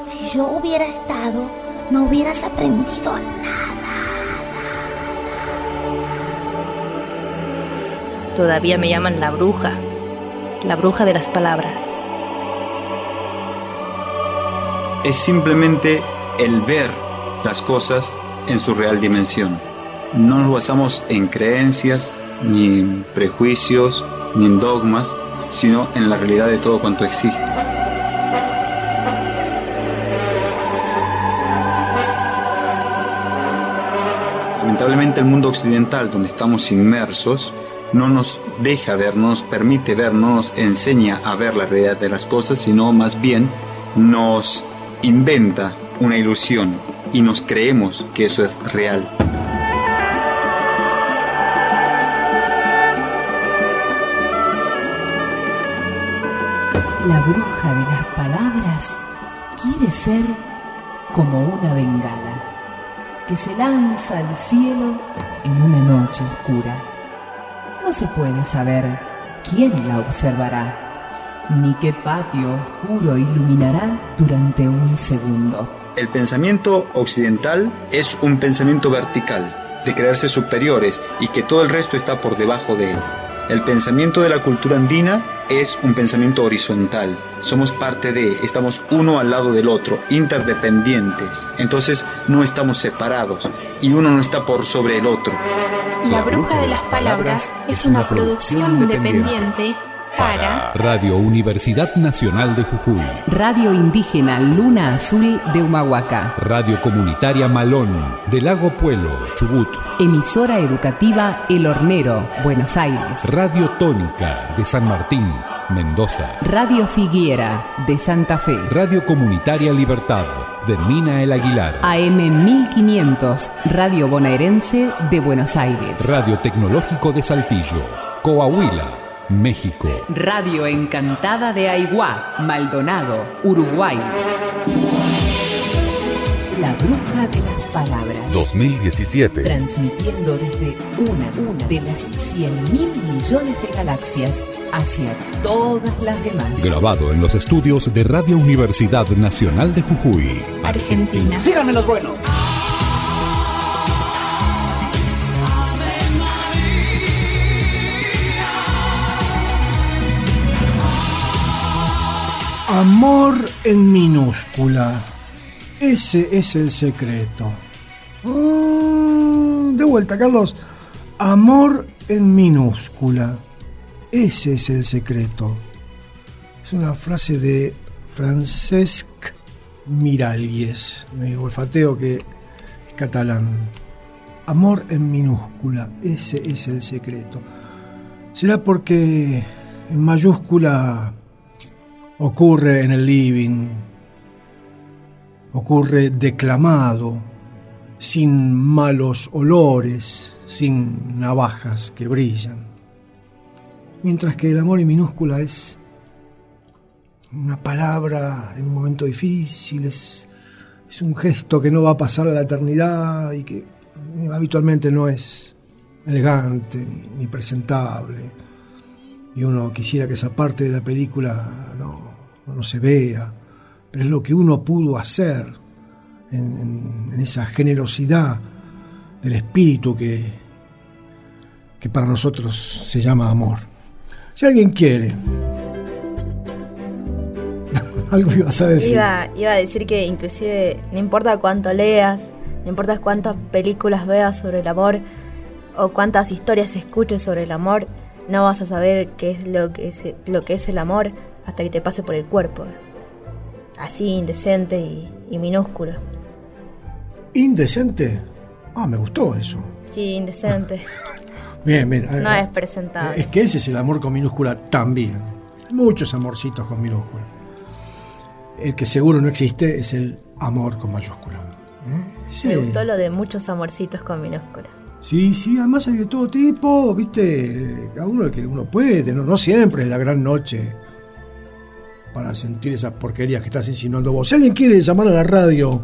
Si yo hubiera estado, no hubieras aprendido nada. Todavía me llaman la bruja de las palabras. Es simplemente el ver las cosas en su real dimensión. No nos basamos en creencias, ni en prejuicios, ni en dogmas, sino en la realidad de todo cuanto existe. Lamentablemente el mundo occidental donde estamos inmersos no nos deja ver, no nos permite ver, no nos enseña a ver la realidad de las cosas, sino más bien nos inventa una ilusión y nos creemos que eso es real. La bruja de las palabras quiere ser como una bengala que se lanza al cielo en una noche oscura. No se puede saber quién la observará, ni qué patio oscuro iluminará durante un segundo. El pensamiento occidental es un pensamiento vertical, de creerse superiores y que todo el resto está por debajo de él. El pensamiento de la cultura andina es un pensamiento horizontal. Somos parte de, estamos uno al lado del otro, interdependientes. Entonces no estamos separados y uno no está por sobre el otro. La Bruja de las Palabras es una producción independiente para Radio Universidad Nacional de Jujuy, Radio Indígena Luna Azul de Humahuaca, Radio Comunitaria Malón de Lago Puelo, Chubut, Emisora Educativa El Hornero, Buenos Aires, Radio Tónica de San Martín, Mendoza, Radio Figuera de Santa Fe, Radio Comunitaria Libertad de Mina El Aguilar, AM 1500, Radio Bonaerense de Buenos Aires, Radio Tecnológico de Saltillo, Coahuila, México, Radio Encantada de Aiguá, Maldonado, Uruguay. La Bruja de las Palabras 2017, transmitiendo desde una de las 100.000 millones de galaxias hacia todas las demás. Grabado en los estudios de Radio Universidad Nacional de Jujuy, Argentina. Síganme los buenos. Amor en minúscula. Ese es el secreto. De vuelta, Carlos. Amor en minúscula. Ese es el secreto. Es una frase de Francesc Miralles. Me olfateo que es catalán. Amor en minúscula. Ese es el secreto. ¿Será porque en mayúscula ocurre en el living, ocurre declamado, sin malos olores, sin navajas que brillan? Mientras que el amor en minúscula es una palabra en un momento difícil, es un gesto que no va a pasar a la eternidad y que habitualmente no es elegante ni presentable. Y uno quisiera que esa parte de la película no se vea, pero es lo que uno pudo hacer en esa generosidad del espíritu que para nosotros se llama amor. Si alguien quiere... Algo ibas a decir. Iba a decir que inclusive no importa cuánto leas, no importa cuántas películas veas sobre el amor o cuántas historias escuches sobre el amor, no vas a saber qué es lo que es el amor hasta que te pase por el cuerpo. Así, indecente y minúsculo. ¿Indecente? Me gustó eso. Sí, indecente. Bien. No es presentable. Es que ese es el amor con minúscula también. Hay muchos amorcitos con minúscula. El que seguro no existe es el amor con mayúscula. Me gustó lo de muchos amorcitos con minúscula. Sí, además hay de todo tipo, ¿viste? Cada uno que uno puede, no siempre es la gran noche para sentir esas porquerías que estás insinuando vos. Si alguien quiere llamar a la radio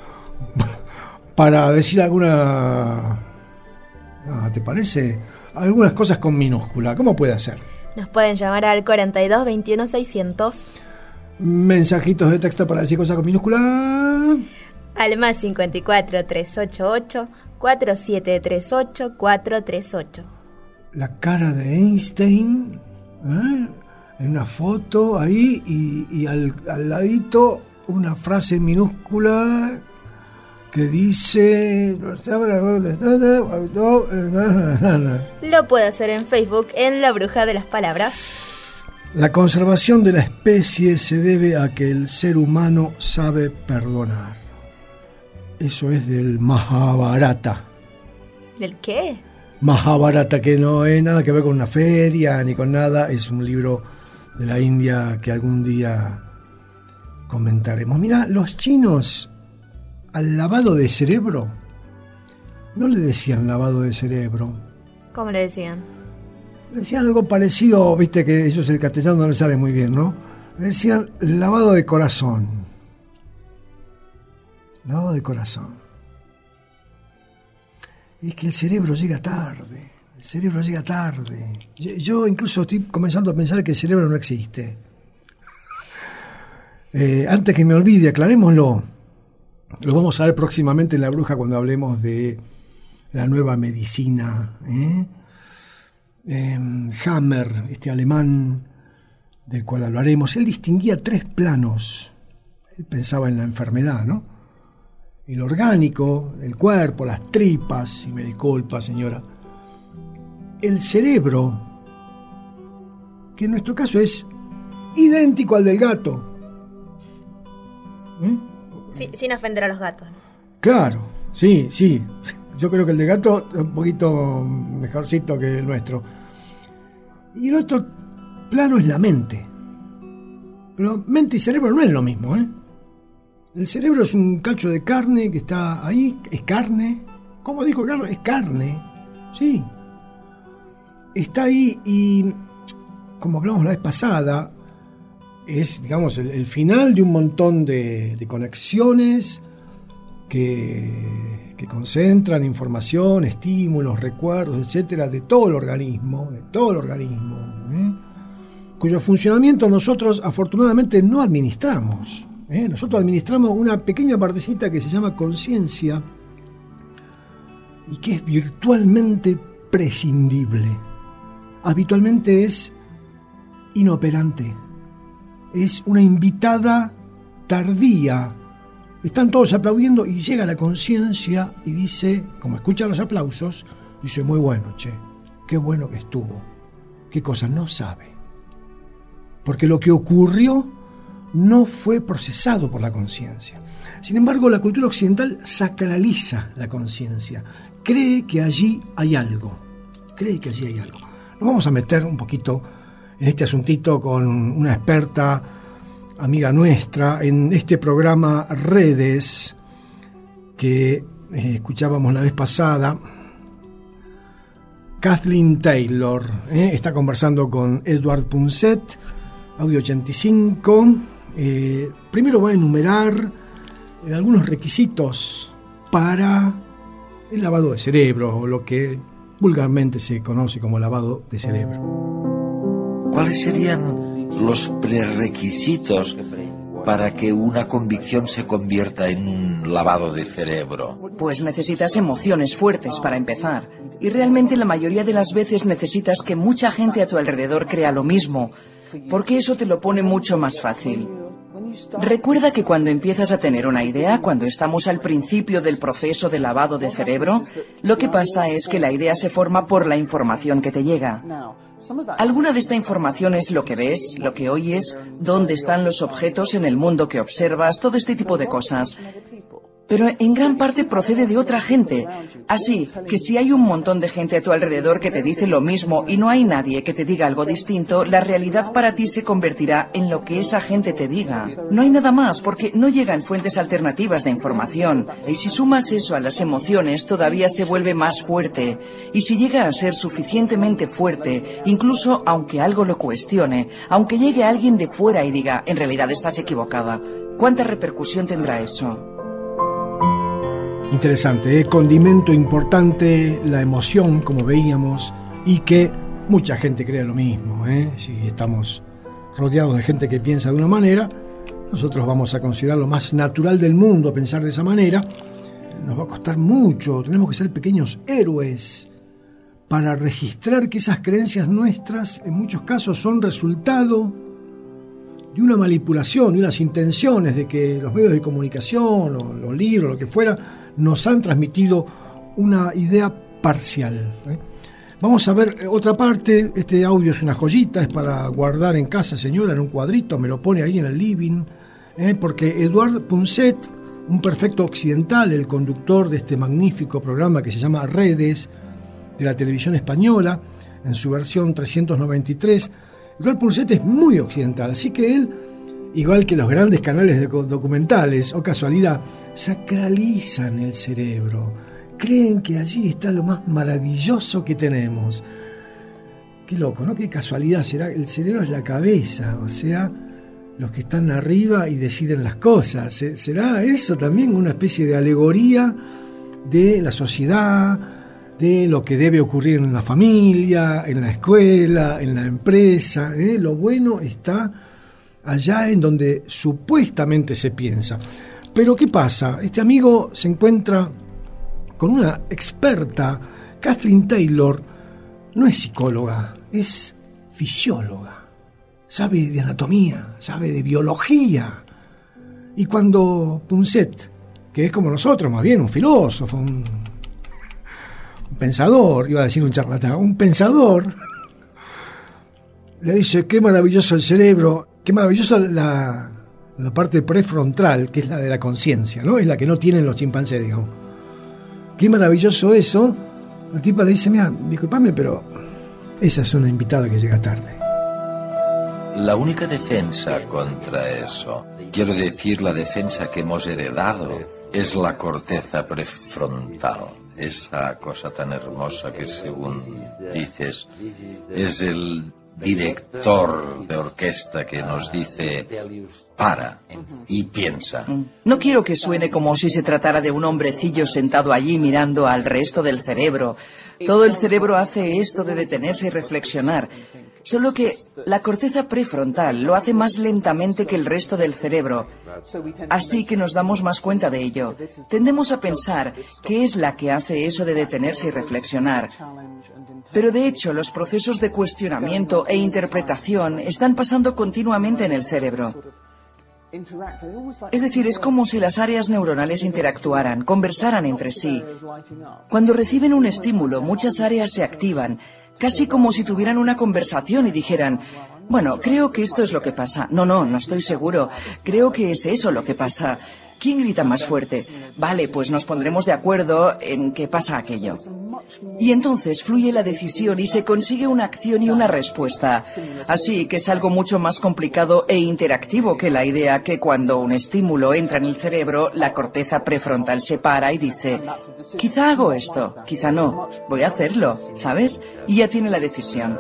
para decir alguna... ¿te parece? Algunas cosas con minúscula, ¿cómo puede hacer? Nos pueden llamar al 42 21 600. mensajitos de texto para decir cosas con minúscula. Al más 54 388 4738 438. La cara de Einstein, en una foto ahí, y al ladito una frase minúscula que dice... Lo puede hacer en Facebook en La Bruja de las Palabras. La conservación de la especie se debe a que el ser humano sabe perdonar. Eso es del Mahabharata. ¿Del qué? Mahabharata, que no es nada que ver con una feria ni con nada. Es un libro de la India que algún día comentaremos. Mira, los chinos al lavado de cerebro no le decían lavado de cerebro. ¿Cómo le decían? Decían algo parecido, viste que ellos el castellano no les sale muy bien, ¿no? Le decían lavado de corazón. Lavado de corazón. Y es que el cerebro llega tarde. El cerebro llega tarde. Yo incluso estoy comenzando a pensar que el cerebro no existe. Antes que me olvide, aclarémoslo. Lo vamos a ver próximamente en La Bruja cuando hablemos de la nueva medicina. Hammer, este alemán del cual hablaremos, él distinguía 3 planos. Él pensaba en la enfermedad, ¿no? El orgánico, el cuerpo, las tripas, y me disculpa, señora. El cerebro, que en nuestro caso es idéntico al del gato. Sí, sin ofender a los gatos. Claro, sí. Yo creo que el de gato es un poquito mejorcito que el nuestro. Y el otro plano es la mente. Pero mente y cerebro no es lo mismo, ¿eh? El cerebro es un cacho de carne que está ahí, es carne. ¿Cómo dijo Carlos? Es carne, sí. Está ahí y, como hablamos la vez pasada, es, digamos, el final de un montón de conexiones que concentran información, estímulos, recuerdos, etcétera, de todo el organismo, cuyo funcionamiento nosotros afortunadamente no administramos. Nosotros administramos una pequeña partecita que se llama conciencia y que es virtualmente prescindible. Habitualmente es inoperante. Es una invitada tardía. Están todos aplaudiendo y llega la conciencia y dice, como escucha los aplausos, dice, muy bueno, che, qué bueno que estuvo. Qué cosa no sabe. Porque lo que ocurrió no fue procesado por la conciencia. Sin embargo, la cultura occidental sacraliza la conciencia. Cree que allí hay algo. Nos vamos a meter un poquito en este asuntito con una experta, amiga nuestra, en este programa Redes que escuchábamos la vez pasada. Kathleen Taylor está conversando con Edward Punset, Audio 85. Primero va a enumerar algunos requisitos para el lavado de cerebro, o lo que vulgarmente se conoce como lavado de cerebro. ¿Cuáles serían los prerequisitos para que una convicción se convierta en un lavado de cerebro? Pues necesitas emociones fuertes para empezar. Y realmente la mayoría de las veces necesitas que mucha gente a tu alrededor crea lo mismo, porque eso te lo pone mucho más fácil. Recuerda que cuando empiezas a tener una idea, cuando estamos al principio del proceso de lavado de cerebro, lo que pasa es que la idea se forma por la información que te llega. Alguna de esta información es lo que ves, lo que oyes, dónde están los objetos en el mundo que observas, todo este tipo de cosas. Pero en gran parte procede de otra gente. Así que si hay un montón de gente a tu alrededor que te dice lo mismo y no hay nadie que te diga algo distinto, la realidad para ti se convertirá en lo que esa gente te diga. No hay nada más porque no llegan fuentes alternativas de información. Y si sumas eso a las emociones, todavía se vuelve más fuerte. Y si llega a ser suficientemente fuerte, incluso aunque algo lo cuestione, aunque llegue alguien de fuera y diga, en realidad estás equivocada, ¿cuánta repercusión tendrá eso? Interesante, condimento importante, la emoción, como veíamos, y que mucha gente cree lo mismo, Si estamos rodeados de gente que piensa de una manera, nosotros vamos a considerar lo más natural del mundo pensar de esa manera, nos va a costar mucho, tenemos que ser pequeños héroes para registrar que esas creencias nuestras en muchos casos son resultado de una manipulación, de unas intenciones de que los medios de comunicación o los libros, lo que fuera, nos han transmitido una idea parcial. Vamos a ver otra parte. Este audio es una joyita, es para guardar en casa, señora, en un cuadrito, me lo pone ahí en el living, porque Edouard Punset, un perfecto occidental, el conductor de este magnífico programa que se llama Redes, de la televisión española, en su versión 393, Edouard Punset es muy occidental, así que él, igual que los grandes canales de documentales, o casualidad, sacralizan el cerebro. Creen que allí está lo más maravilloso que tenemos. Qué loco, ¿no? Qué casualidad. Será, el cerebro es la cabeza, o sea, los que están arriba y deciden las cosas. ¿Será eso también una especie de alegoría de la sociedad, de lo que debe ocurrir en la familia, en la escuela, en la empresa? Lo bueno está allá en donde supuestamente se piensa. Pero ¿qué pasa? Este amigo se encuentra con una experta. Kathleen Taylor no es psicóloga, es fisióloga. Sabe de anatomía, sabe de biología. Y cuando Punset, que es como nosotros, más bien un filósofo, un pensador, iba a decir un charlatán, un pensador, le dice, qué maravilloso el cerebro, qué maravillosa la parte prefrontal, que es la de la conciencia, ¿no? Es la que no tienen los chimpancés, digamos. Qué maravilloso eso. La tipa le dice, mira, disculpame, pero esa es una invitada que llega tarde. La única defensa contra eso, quiero decir, la defensa que hemos heredado, es la corteza prefrontal. Esa cosa tan hermosa que, según dices, es el director de orquesta que nos dice para y piensa. No quiero que suene como si se tratara de un hombrecillo sentado allí mirando al resto del cerebro. Todo el cerebro hace esto de detenerse y reflexionar. Solo que la corteza prefrontal lo hace más lentamente que el resto del cerebro. Así que nos damos más cuenta de ello. Tendemos a pensar que es la que hace eso de detenerse y reflexionar. Pero de hecho, los procesos de cuestionamiento e interpretación están pasando continuamente en el cerebro. Es decir, es como si las áreas neuronales interactuaran, conversaran entre sí. Cuando reciben un estímulo, muchas áreas se activan, casi como si tuvieran una conversación y dijeran, bueno, creo que esto es lo que pasa. No estoy seguro. Creo que es eso lo que pasa. ¿Quién grita más fuerte? Vale, pues nos pondremos de acuerdo en qué pasa aquello. Y entonces fluye la decisión y se consigue una acción y una respuesta. Así que es algo mucho más complicado e interactivo que la idea que cuando un estímulo entra en el cerebro, la corteza prefrontal se para y dice, quizá hago esto, quizá no, voy a hacerlo, ¿sabes? Y ya tiene la decisión.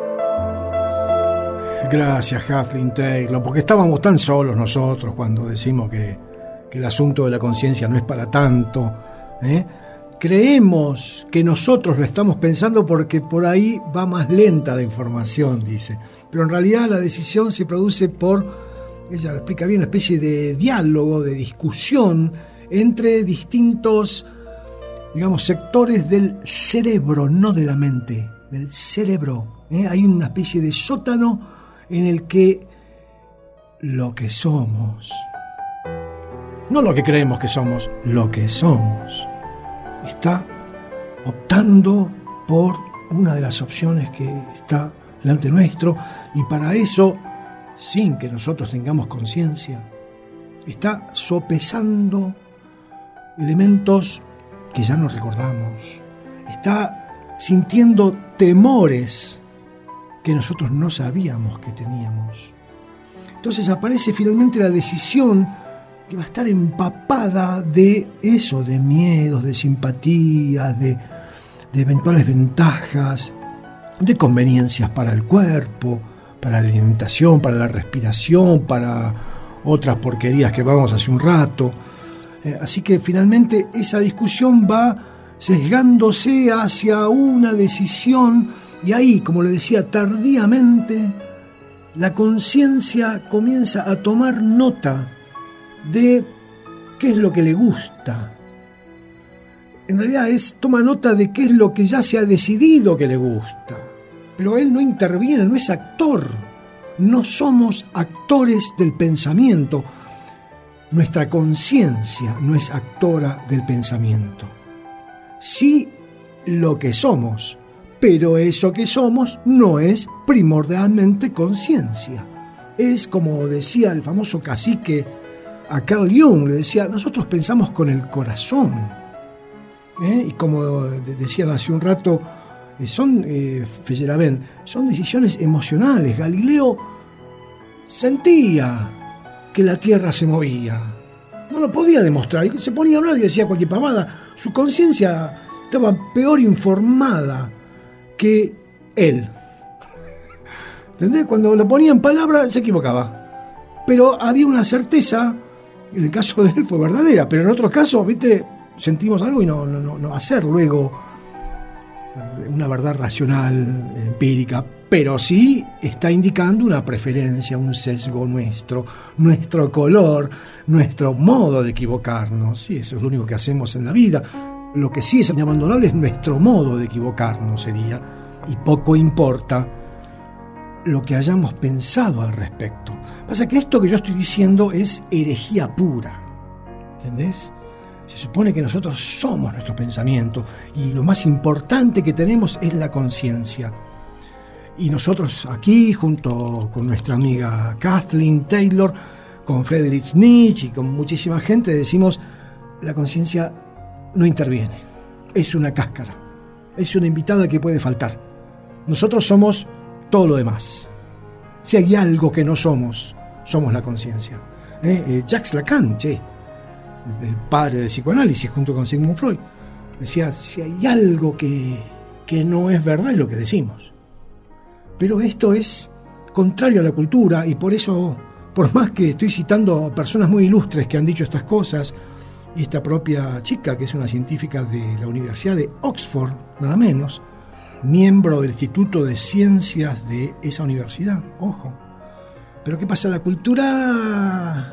Gracias, Kathleen Taylor, porque estábamos tan solos nosotros cuando decimos que el asunto de la conciencia no es para tanto. Creemos que nosotros lo estamos pensando porque por ahí va más lenta la información, dice. Pero en realidad la decisión se produce por, ella lo explica bien, una especie de diálogo, de discusión entre distintos, digamos, sectores del cerebro, no de la mente, del cerebro. Hay una especie de sótano en el que lo que somos, no lo que creemos que somos, lo que somos, está optando por una de las opciones que está delante nuestro, y para eso, sin que nosotros tengamos conciencia, está sopesando elementos que ya no recordamos, está sintiendo temores que nosotros no sabíamos que teníamos. Entonces aparece finalmente la decisión que va a estar empapada de eso, de miedos, de simpatías, de eventuales ventajas, de conveniencias para el cuerpo, para la alimentación, para la respiración, para otras porquerías que vamos hace un rato. Así que finalmente esa discusión va sesgándose hacia una decisión, y ahí, como le decía, tardíamente la conciencia comienza a tomar nota de qué es lo que le gusta. En realidad toma nota de qué es lo que ya se ha decidido que le gusta. Pero él no interviene, no es actor. No somos actores del pensamiento. Nuestra conciencia no es actora del pensamiento. Sí lo que somos, pero eso que somos no es primordialmente conciencia. Es como decía el famoso cacique a Carl Jung, le decía, nosotros pensamos con el corazón. Y como decían hace un rato, son decisiones emocionales. Galileo sentía que la Tierra se movía. No lo podía demostrar. Y se ponía a hablar y decía cualquier pavada. Su conciencia estaba peor informada que él. ¿Entendés? Cuando lo ponía en palabras se equivocaba. Pero había una certeza, en el caso de él fue verdadera, pero en otros casos, ¿viste? Sentimos algo y no hacer luego una verdad racional, empírica, pero sí está indicando una preferencia, un sesgo nuestro color, nuestro modo de equivocarnos. Sí, eso es lo único que hacemos en la vida. Lo que sí es inabandonable es nuestro modo de equivocarnos, sería, y poco importa lo que hayamos pensado al respecto. Pasa que esto que yo estoy diciendo es herejía pura, ¿entendés? Se supone que nosotros somos nuestro pensamiento y lo más importante que tenemos es la conciencia. Y nosotros aquí, junto con nuestra amiga Kathleen Taylor, con Friedrich Nietzsche y con muchísima gente, decimos, la conciencia no interviene, es una cáscara, es una invitada que puede faltar. Nosotros somos todo lo demás. Si hay algo que no somos la conciencia. Jacques Lacan, el padre del psicoanálisis junto con Sigmund Freud, decía, si hay algo que no es verdad es lo que decimos. Pero esto es contrario a la cultura y por eso, por más que estoy citando a personas muy ilustres que han dicho estas cosas, y esta propia chica que es una científica de la Universidad de Oxford, nada menos, miembro del Instituto de Ciencias de esa universidad, ojo. Pero ¿qué pasa? La cultura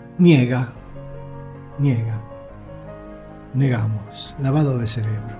negamos, lavado de cerebro.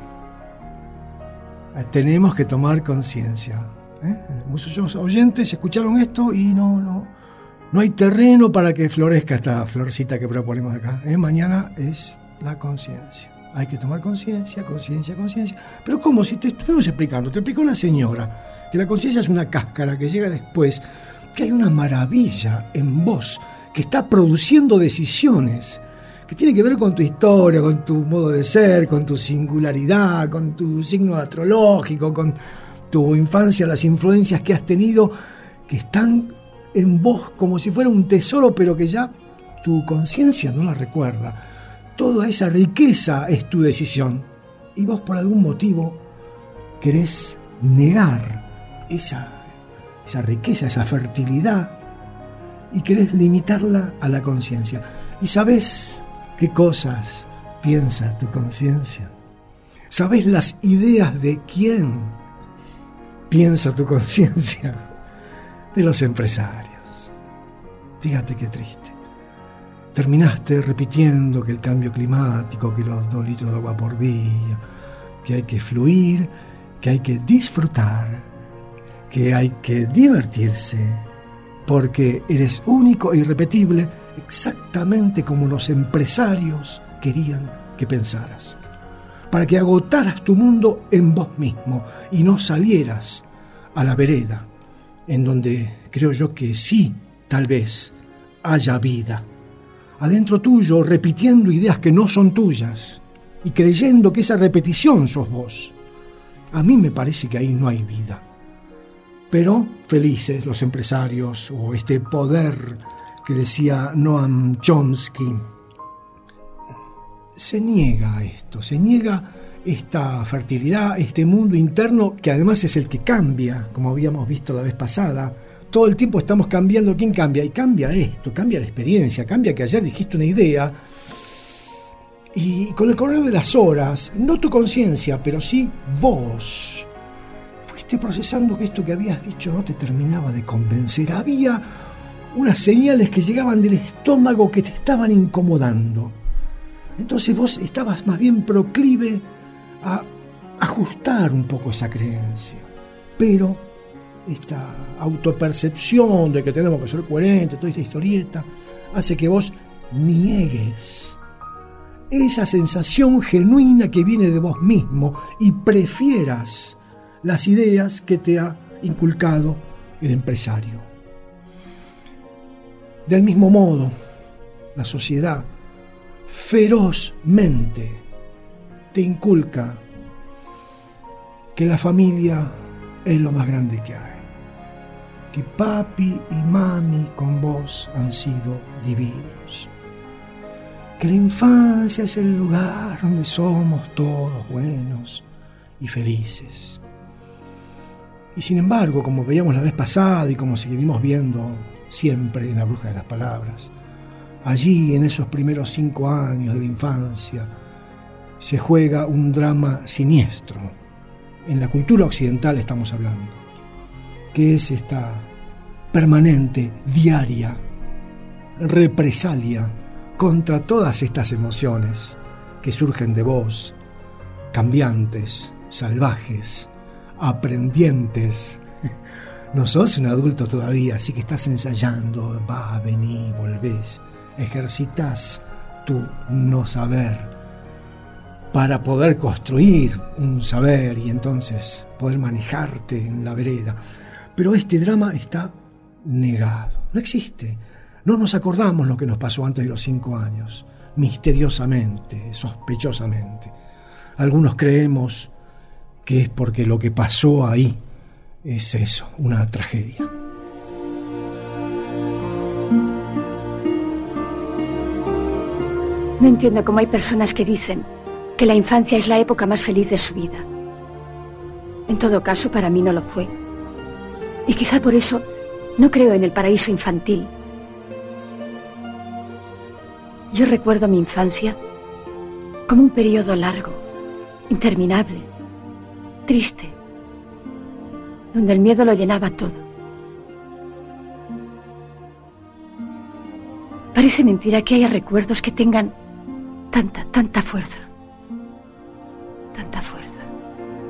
Tenemos que tomar conciencia. Muchos oyentes escucharon esto y no hay terreno para que florezca esta florcita que proponemos acá. Mañana es la conciencia. Hay que tomar conciencia. Pero ¿cómo? Si te estuvimos explicando, te explicó la señora que la conciencia es una cáscara que llega después, que hay una maravilla en vos que está produciendo decisiones que tienen que ver con tu historia, con tu modo de ser, con tu singularidad, con tu signo astrológico, con tu infancia, las influencias que has tenido, que están en vos como si fuera un tesoro, pero que ya tu conciencia no la recuerda. Toda esa riqueza es tu decisión. Y vos por algún motivo querés negar esa riqueza, esa fertilidad, y querés limitarla a la conciencia. ¿Y sabés qué cosas piensa tu conciencia? ¿Sabés las ideas de quién piensa tu conciencia? De los empresarios. Fíjate qué triste. Terminaste repitiendo que el cambio climático, que los 2 litros de agua por día, que hay que fluir, que hay que disfrutar, que hay que divertirse, porque eres único e irrepetible, exactamente como los empresarios querían que pensaras, para que agotaras tu mundo en vos mismo y no salieras a la vereda, en donde creo yo que sí, tal vez, haya vida. Adentro tuyo, repitiendo ideas que no son tuyas y creyendo que esa repetición sos vos. A mí me parece que ahí no hay vida. Pero felices los empresarios, o este poder que decía Noam Chomsky, se niega a esto, se niega esta fertilidad, este mundo interno que además es el que cambia, como habíamos visto la vez pasada. Todo el tiempo estamos cambiando. ¿Quién cambia? Y cambia esto, cambia la experiencia, cambia que ayer dijiste una idea y con el correr de las horas, no tu conciencia, pero sí vos, fuiste procesando que esto que habías dicho no te terminaba de convencer. Había unas señales que llegaban del estómago que te estaban incomodando. Entonces vos estabas más bien proclive a ajustar un poco esa creencia. Pero esta autopercepción de que tenemos que ser coherentes, toda esta historieta, hace que vos niegues esa sensación genuina que viene de vos mismo y prefieras las ideas que te ha inculcado el empresario. Del mismo modo, la sociedad ferozmente te inculca que la familia es lo más grande que hay, que papi y mami con vos han sido divinos, que la infancia es el lugar donde somos todos buenos y felices. Y sin embargo, como veíamos la vez pasada y como seguimos viendo siempre en La Bruja de las Palabras, allí en esos primeros 5 años de la infancia se juega un drama siniestro. En la cultura occidental estamos hablando, que es esta permanente, diaria represalia contra todas estas emociones que surgen de vos, cambiantes, salvajes, aprendientes. No sos un adulto todavía, así que estás ensayando, vas, venís, volvés, ejercitas tu no saber para poder construir un saber y entonces poder manejarte en la vereda. Pero este drama está negado, no existe. No nos acordamos lo que nos pasó antes de los 5 años, misteriosamente, sospechosamente. Algunos creemos que es porque lo que pasó ahí es eso, una tragedia. No entiendo cómo hay personas que dicen que la infancia es la época más feliz de su vida. En todo caso, para mí no lo fue. Y quizá por eso no creo en el paraíso infantil. Yo recuerdo mi infancia como un periodo largo, interminable, triste, donde el miedo lo llenaba todo. Parece mentira que haya recuerdos que tengan tanta fuerza. Tanta fuerza.